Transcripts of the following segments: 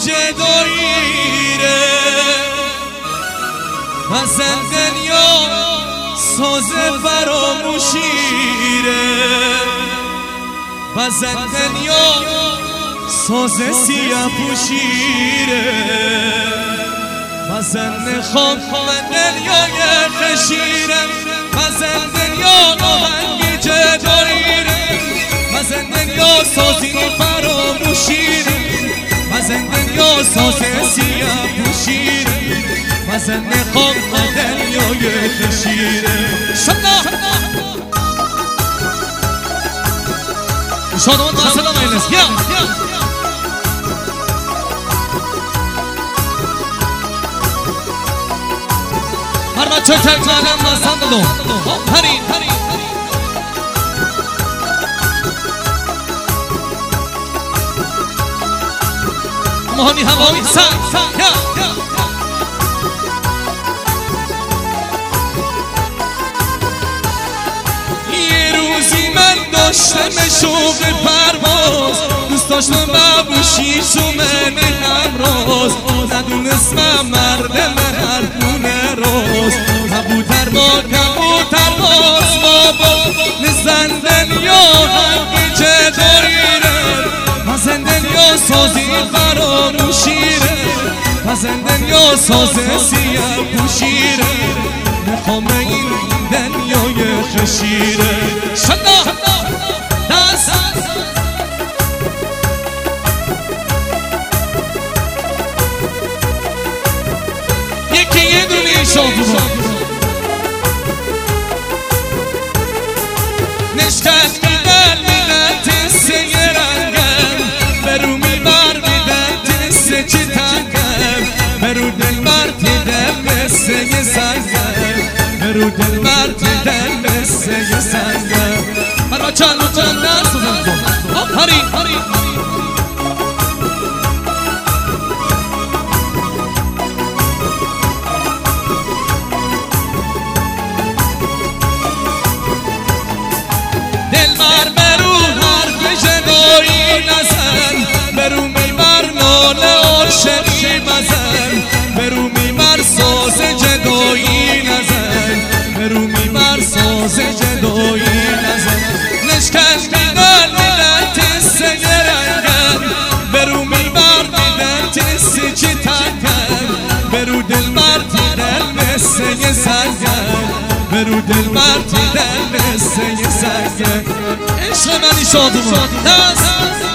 جداییره وزن دنیا ساز فراموشیره وزن دنیا ساز سیاه پوشیره وزن خواب من دنیای خشیره وزن دنیا آهنگی جداییره وزن دنیا سازی فراموشیره وزن دنیا ساز سیاه پوشیره وزن خواب من دنیای خشیره شادمان با سلام ایلس بیا هر بچه تک آدم بستن دلو پرین مهانی هوایی سن یه روزی من داشتم شوق پرواز دوست داشتم ببوشی تو من همراز ندونستم مردم هر خونه راز کبوتر باز بابا نزندن یا هنگی جداییره وزندن یا سازی فراموشیره وزندن یا ساز سیاه پوشیره میخوام این دنیای خشیره شدا دست یکی یه دونه شادمان نشکست میدن میدن تسته یه رنگم برو میبر میدن تسته چی تنگم برو دل مرتی دل مثل یه سنگم برو دل مرتی دل مثل یه سنگم برا چند و چند دست بزن هری برو میبر ناله عاشقی بزن برو میبر ساز جدایی نزن برو میبر ساز جدایی نزن نشکش میدن میدن تسته یه رنگم برو میبر میدن تسته چی تنگم برو دل مرتی دل مثل یه سنگم برو دل مرتی دل مثل یه سنگم عشق منی شادمان دست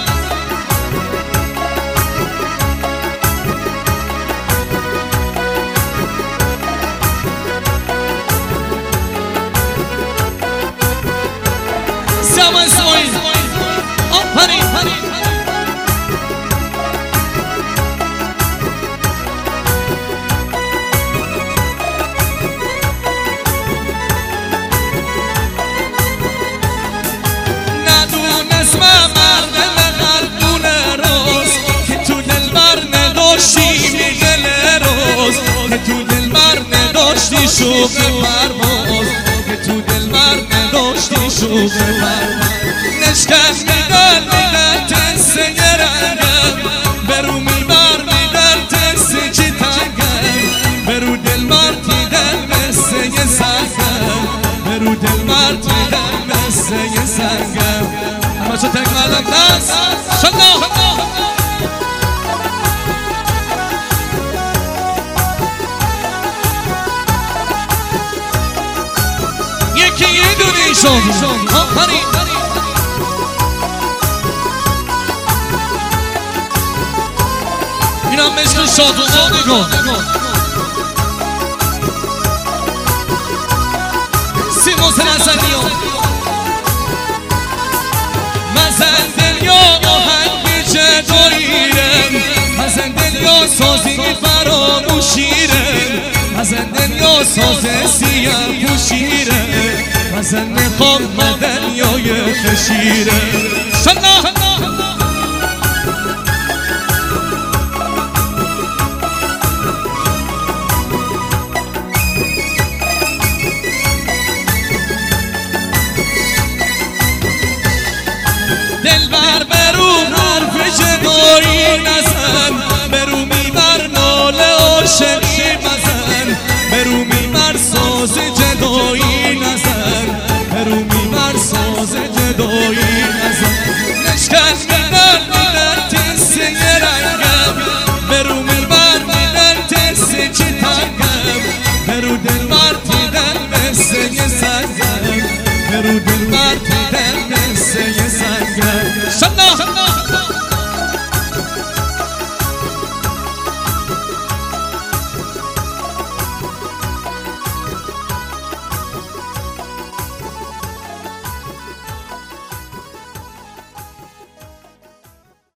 شوق پرواز که تو دل مرد نداشتی شوق پرواز نشکست میدن تسته یه رنگم برو میبر میدن تسته چی تنگم برو دل مرد دل مثل یه سنگم برو دل مرد دل مثل یه سنگم اما چه تک مردم دست شنا یکی یه دونه شادمان آفرین این هم مثل شادمان نگاه سیمون سنسنی ها مزن دنیا آهنگ جداییرم مزن دنیا سازی فراموشیرم مزن دنیا ساز سیاه پوشیره مزن خواب دنیای خشیره شنا دل بر برو حرف جدایی نزن عشقی